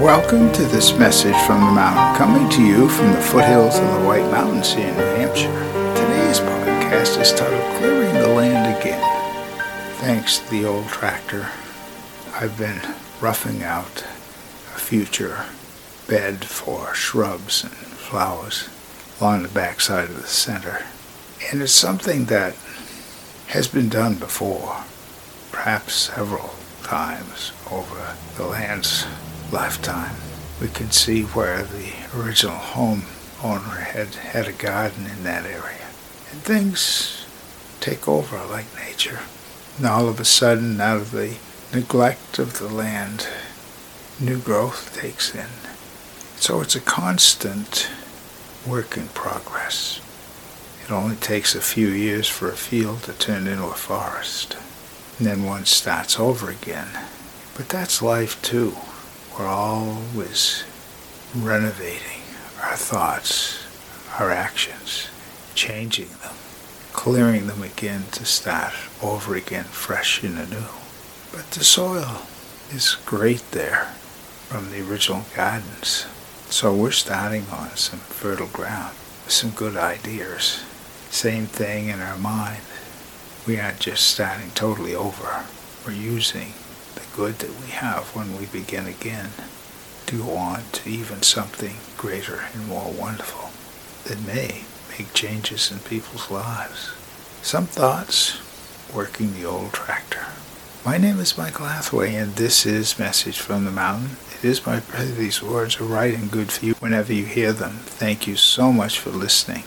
Welcome to this message from the mountain, coming to you from the foothills of the White Mountains here in New Hampshire. Today's podcast is titled Clearing the Land Again. Thanks to the old tractor, I've been roughing out a future bed for shrubs and flowers along the backside of the center. And it's something that has been done before, perhaps several times over the land's lifetime. We can see where the original homeowner had a garden in that area. And things take over like nature. And all of a sudden, out of the neglect of the land, new growth takes in. So it's a constant work in progress. It only takes a few years for a field to turn into a forest. And then one starts over again. But that's life too. We're always renovating our thoughts, our actions, changing them, clearing them again to start over again fresh and anew. But the soil is great there from the original gardens. So we're starting on some fertile ground with some good ideas. Same thing in our mind. We aren't just starting totally over. We're using the good that we have when we begin again to go on to even something greater and more wonderful that may make changes in people's lives. Some thoughts working the old tractor. My name is Michael Hathaway, and this is Message from the Mountain. It is my prayer these words are right and good for you whenever you hear them. Thank you so much for listening.